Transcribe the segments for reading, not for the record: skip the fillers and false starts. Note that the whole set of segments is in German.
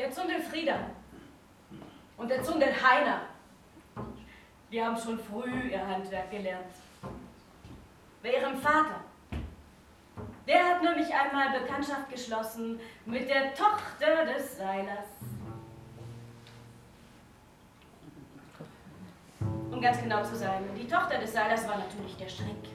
Der Zundel Frieda und der Zundel Heiner, die haben schon früh ihr Handwerk gelernt. Bei ihrem Vater, der hat nämlich einmal Bekanntschaft geschlossen mit der Tochter des Seilers. Um ganz genau zu sein, die Tochter des Seilers war natürlich der Schreck.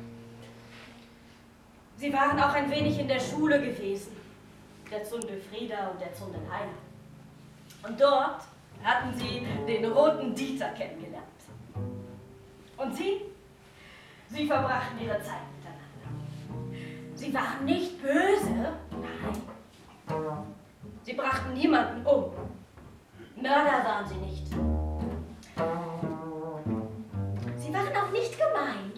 Sie waren auch ein wenig in der Schule gewesen, der Zundel Frieda und der Zundel Heiner. Und dort hatten sie den roten Dieter kennengelernt. Und sie verbrachten ihre Zeit miteinander. Sie waren nicht böse, nein. Sie brachten niemanden um. Mörder waren sie nicht. Sie waren auch nicht gemein.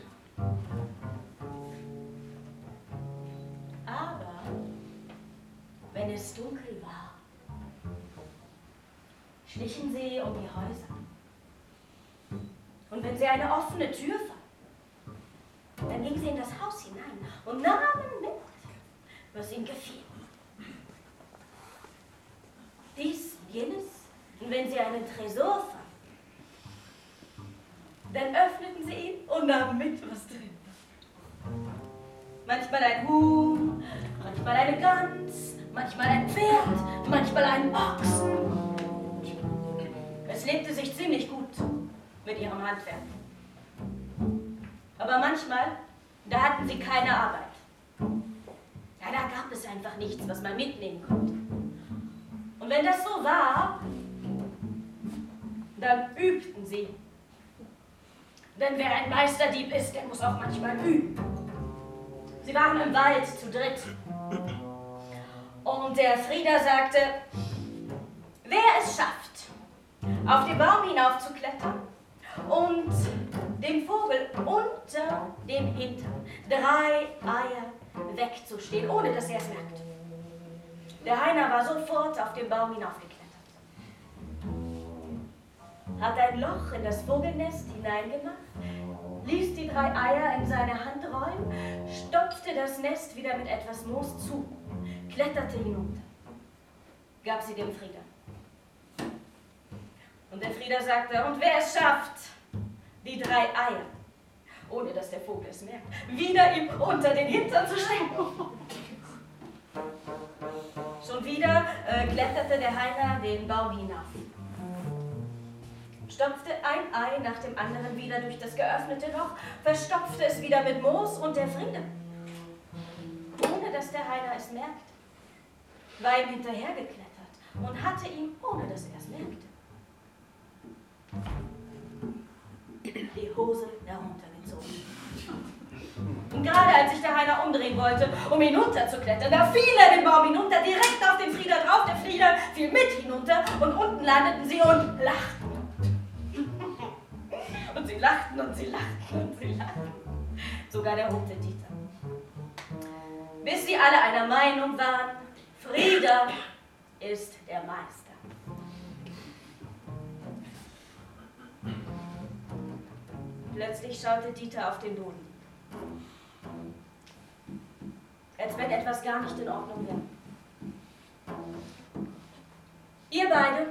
Aber wenn es dunkel war, schlichen sie um die Häuser. Und wenn sie eine offene Tür fanden, dann gingen sie in das Haus hinein und nahmen mit, was ihnen gefiel. Dies und jenes, und wenn sie einen Tresor fanden, dann öffneten sie ihn und nahmen mit, was drin war. Manchmal ein Huhn, manchmal eine Gans, manchmal ein Pferd, manchmal einen Ochsen. Es lebte sich ziemlich gut mit ihrem Handwerk. Aber manchmal, da hatten sie keine Arbeit. Ja, da gab es einfach nichts, was man mitnehmen konnte. Und wenn das so war, dann übten sie. Denn wer ein Meisterdieb ist, der muss auch manchmal üben. Sie waren im Wald zu dritt. Und der Frieder sagte, wer es schafft, auf den Baum hinaufzuklettern und dem Vogel unter dem Hintern 3 Eier wegzustehen, ohne dass er es merkt. Der Heiner war sofort auf den Baum hinaufgeklettert, hat ein Loch in das Vogelnest hineingemacht, ließ die 3 Eier in seine Hand rollen, stopfte das Nest wieder mit etwas Moos zu, kletterte hinunter, gab sie dem Frieder. Und der Frieder sagte, und wer es schafft, die 3 Eier, ohne dass der Vogel es merkt, wieder ihm unter den Hintern zu stecken. Schon wieder kletterte der Heiner den Baum hinauf, stopfte ein Ei nach dem anderen wieder durch das geöffnete Loch, verstopfte es wieder mit Moos und der Frieder, ohne dass der Heiner es merkte, war ihm hinterhergeklettert und hatte ihn, ohne dass er es merkte, die Hose heruntergezogen. Und gerade als sich der Heiner umdrehen wollte, um hinunterzuklettern, da fiel er den Baum hinunter, direkt auf den Frieder drauf. Der Frieder fiel mit hinunter und unten landeten sie und lachten. Und sie lachten und sie lachten und sie lachten. Sogar der rote Dieter. Bis sie alle einer Meinung waren, Frieder ist der Meister. Plötzlich schaute Dieter auf den Boden. Als wenn etwas gar nicht in Ordnung wäre. Ihr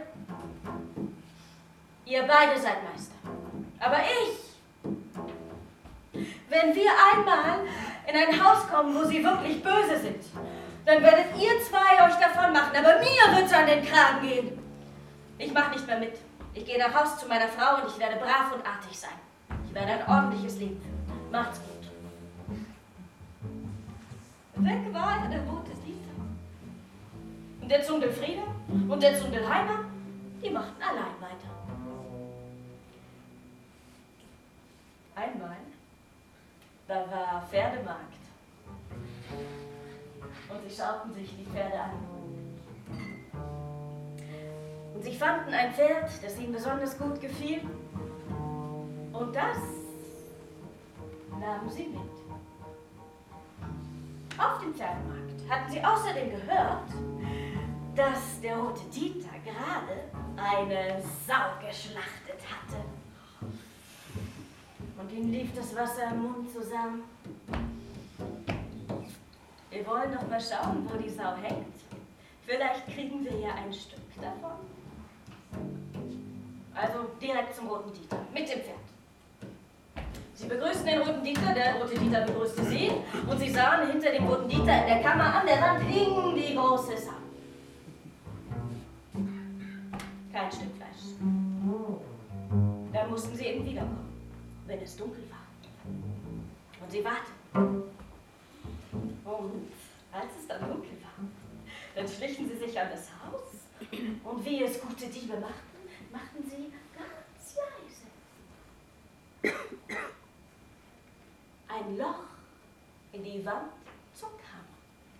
beide seid Meister. Aber wenn wir einmal in ein Haus kommen, wo sie wirklich böse sind, dann werdet ihr 2 euch davon machen, aber mir wird's an den Kragen gehen. Ich mache nicht mehr mit. Ich gehe nach Haus zu meiner Frau und ich werde brav und artig sein. Ich werde ein ordentliches Leben führen. Macht's gut. Weg war der rote Dieter. Und der Zundel Frieder und der Zundel Heiner, die machten allein weiter. Einmal, da war Pferdemarkt. Und sie schauten sich die Pferde an. Und sie fanden ein Pferd, das ihnen besonders gut gefiel. Und das nahmen sie mit. Auf dem Pferdemarkt hatten sie außerdem gehört, dass der rote Dieter gerade eine Sau geschlachtet hatte. Und ihm lief das Wasser im Mund zusammen. Wir wollen noch mal schauen, wo die Sau hängt. Vielleicht kriegen wir ja ein Stück. davon. Also direkt zum Roten Dieter, mit dem Pferd. Sie begrüßten den Roten Dieter, der Rote Dieter begrüßte sie, und sie sahen hinter dem Roten Dieter in der Kammer an der Wand hing die große Sau. Kein Stück Fleisch. Dann mussten sie eben wiederkommen, wenn es dunkel war. Und sie warteten. Und als es dann dunkel war, dann schlichen sie sich an das Haus, und wie es gute Diebe machten sie ganz leise ein Loch in die Wand zur Kammer.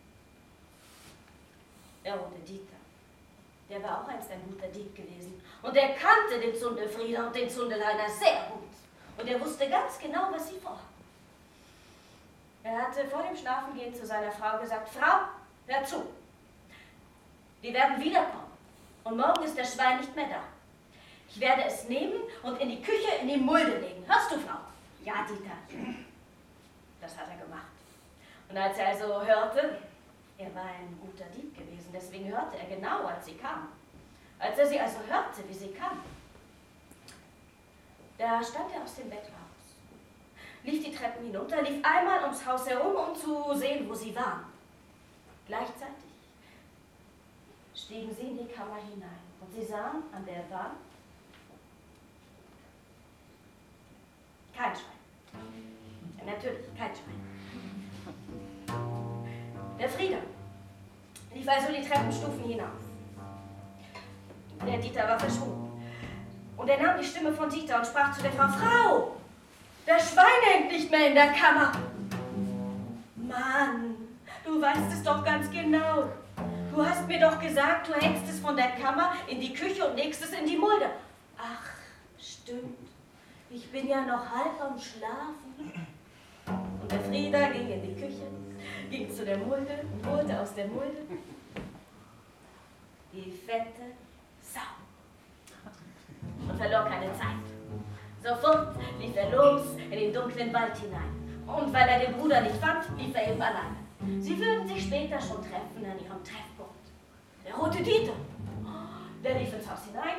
Der Rote Dieter, der war auch einst ein guter Dieb gewesen, und er kannte den Zundelfrieder und den Zundelheiner sehr gut, und er wusste ganz genau, was sie vorhatten. Er hatte vor dem Schlafengehen zu seiner Frau gesagt: Frau, hör zu, wir werden wiederkommen, und morgen ist das Schwein nicht mehr da. Ich werde es nehmen und in die Küche in die Mulde legen. Hörst du, Frau? Ja, Dieter. Das hat er gemacht. Und als er also hörte, er war ein guter Dieb gewesen, deswegen hörte er genau, als sie kam. Als er sie also hörte, wie sie kam, da stand er aus dem Bett raus, lief die Treppen hinunter, lief einmal ums Haus herum, um zu sehen, wo sie waren. Gleichzeitig stiegen sie in die Kammer hinein, und sie sahen an der Wand kein Schwein. Natürlich, kein Schwein. Der Frieder lief also die Treppenstufen hinauf. Der Dieter war verschwunden. Und er nahm die Stimme von Dieter und sprach zu der Frau: Frau, das Schwein hängt nicht mehr in der Kammer. Mann, du weißt es doch ganz genau. Du hast mir doch gesagt, du hängst es von der Kammer in die Küche und legst es in die Mulde. Ach, stimmt. Ich bin ja noch halb am Schlafen. Und der Frieder ging in die Küche, ging zu der Mulde und holte aus der Mulde die fette Sau. Und verlor keine Zeit. Sofort lief er los in den dunklen Wald hinein. Und weil er den Bruder nicht fand, lief er eben alleine. Sie würden sich später schon treffen an ihrem Treffpunkt. Der Rote Dieter, der lief ins Haus hinein,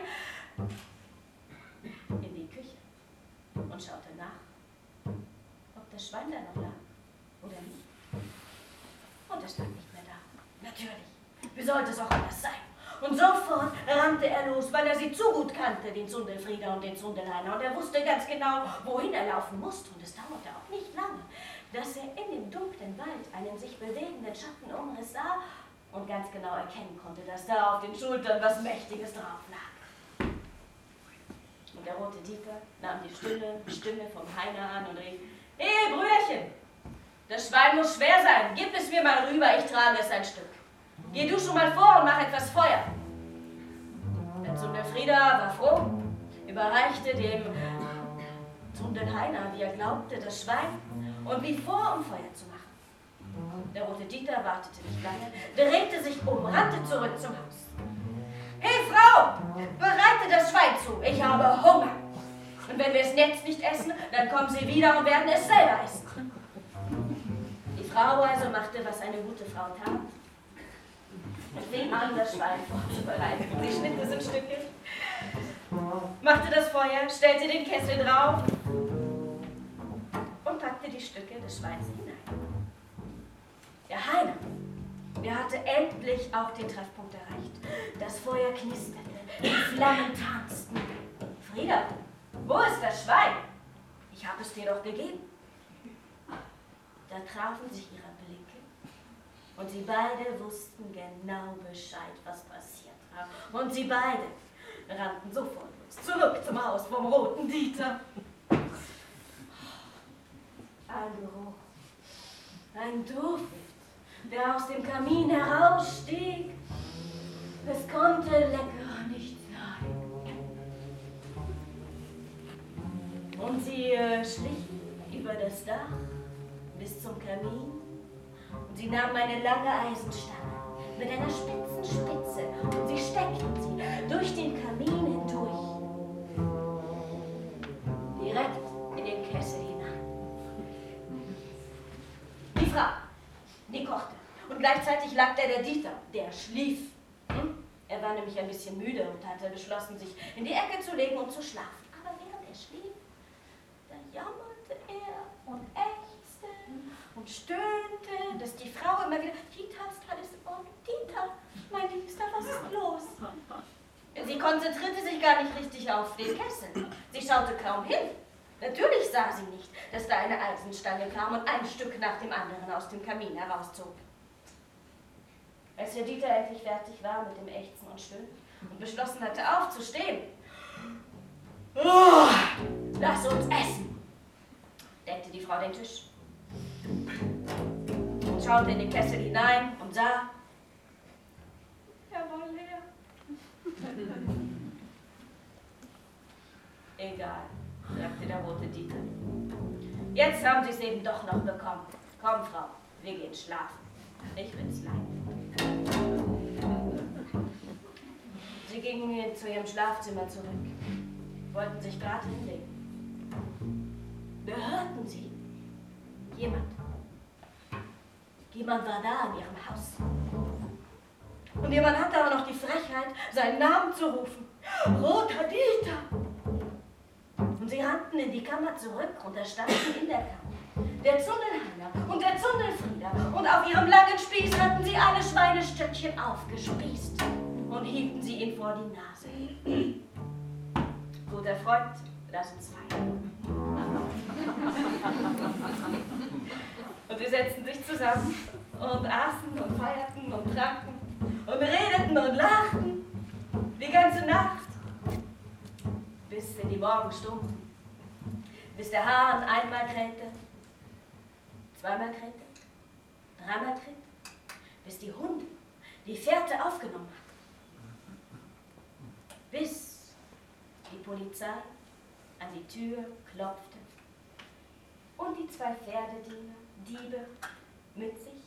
in die Küche, und schaute nach, ob das Schwein da noch lag oder nicht. Und es lag nicht mehr da. Natürlich. Wie sollte es auch anders sein? Und sofort rannte er los, weil er sie zu gut kannte, den Zundelfrieder und den Zundelheiner. Und er wusste ganz genau, wohin er laufen musste. Und es dauerte auch nicht lange, dass er in dem dunklen Wald einen sich bewegenden Schattenumriss sah und ganz genau erkennen konnte, dass da auf den Schultern was Mächtiges drauf lag. Und der Rote Dieter nahm die Stimme vom Heiner an und rief: Hey, Brüderchen, das Schwein muss schwer sein. Gib es mir mal rüber, ich trage es ein Stück. Geh du schon mal vor und mach etwas Feuer. Der Zundelfrieder war froh, überreichte dem Zundelheiner, wie er glaubte, das Schwein und lief vor, um Feuer zu machen. Der Rote Dieter wartete nicht lange, drehte sich um, rannte zurück zum Haus. Hey Frau, bereite das Schwein zu, ich habe Hunger. Und wenn wir es jetzt nicht essen, dann kommen sie wieder und werden es selber essen. Die Frau also machte, was eine gute Frau tat. Und fing an, das Schwein vorzubereiten. Sie schnitt es in Stücke, machte das Feuer, stellte den Kessel drauf und packte die Stücke des Schweins hinein. Der Heiner, der hatte endlich auch den Treffpunkt erreicht. Das Feuer knisterte, die Flammen tanzten. Frieder, wo ist das Schwein? Ich habe es dir doch gegeben. Da trafen sich ihre Blicke. Und sie beide wussten genau Bescheid, was passiert war. Und sie beide rannten sofort los, zurück zum Haus vom Roten Dieter. Ein Geruch, ein Duft, der aus dem Kamin herausstieg. Es konnte leckerer nicht sein. Und sie schlichen über das Dach bis zum Kamin. Und sie nahmen eine lange Eisenstange mit einer spitzen Spitze und sie steckten sie durch den Kamin hindurch, direkt in den Kessel hinein. Die Frau, die kochte und gleichzeitig lag da der Dieter, der schlief. Er Er war nämlich ein bisschen müde und hatte beschlossen, sich in die Ecke zu legen und zu schlafen. Aber während er schlief, da jammerte er und ächzte und stöhnte, dass die Frau immer wieder, Dieter, ist alles in Ordnung? Dieter, mein Liebster, was ist los? Sie konzentrierte sich gar nicht richtig auf den Kessel. Sie schaute kaum hin. Natürlich sah sie nicht, dass da eine Eisenstange kam und ein Stück nach dem anderen aus dem Kamin herauszog. Als Herr Dieter endlich fertig war mit dem Ächzen und Stöhnen und beschlossen hatte, aufzustehen. Oh, lass uns essen, deckte die Frau den Tisch und schaute in den Kessel hinein und sah, er war leer. Egal, sagte der rote Dieter. Jetzt haben Sie es eben doch noch bekommen. Komm, Frau, wir gehen schlafen. Ich bin's leid. Sie gingen zu ihrem Schlafzimmer zurück, wollten sich gerade hinlegen. Da hörten sie, jemand war da in ihrem Haus. Und jemand hatte aber noch die Frechheit, seinen Namen zu rufen. Roter Dieter! Und sie rannten in die Kammer zurück und da standen in der Kammer der Zundelheimer und der Zundelfrieder. Und auf ihrem langen Spieß hatten sie alle Schweinestöckchen aufgespießt und hielten sie ihn vor die Nase. Guter Freund, lass uns feiern. Und sie setzten sich zusammen und aßen und feierten und tranken und redeten und lachten die ganze Nacht bis in die Morgenstunden, bis der Hahn einmal krähte, zweimal krähte, dreimal krähte, bis die Hunde die Fährte aufgenommen hatten, bis die Polizei an die Tür klopfte und die zwei Pferdediener, Diebe, mit sich